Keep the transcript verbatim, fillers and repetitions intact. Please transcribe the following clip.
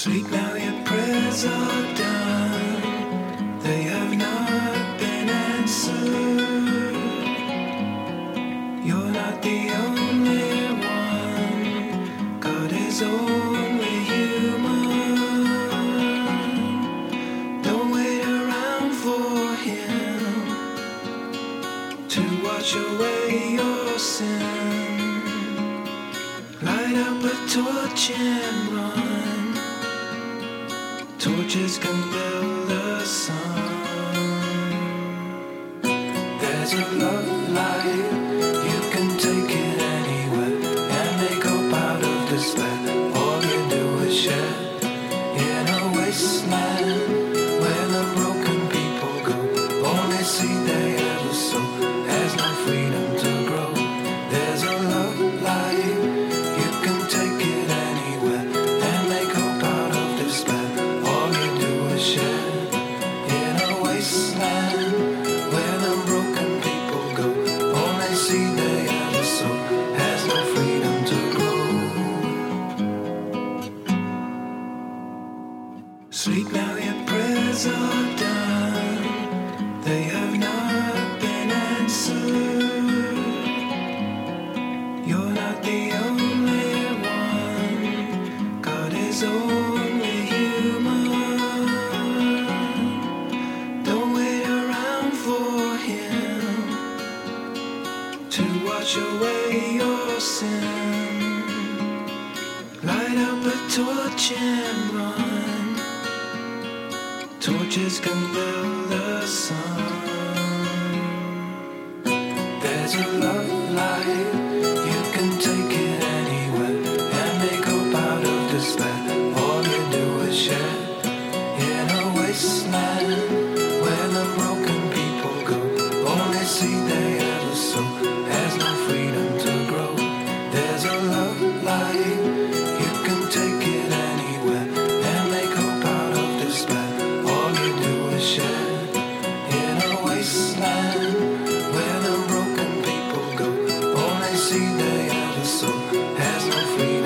Sleep now, your prayers are done. They have not been answered. You're not the only one. God is only human. Don't wait around for him to wash away your sin. Light up a torch and run. Torches can build a sun. There's a love light. You can take it anywhere and make hope out of despair. All you do is share in a wasteland where the broken people go. Only seed they ever sow has no freedom to grow. There's a love light. You can take it anywhere and make hope out of despair. Share in a wasteland where the broken people go. Only seed they ever sow has no freedom to grow. Sleep now, your prayers are done. They have not been answered. You're not the only one. God is only human. Wash away your sin. Light up a torch and run. Torches can build a sun. There's a love light. You can take it anywhere and make hope out of despair. All you do is share in a wasteland where the broken people go. Only seed they ever sow has no freedom to grow. There's a love light. You can take it anywhere and make hope out of despair. All you do is share in a wasteland where the broken people go. Only seed they ever sow has no freedom.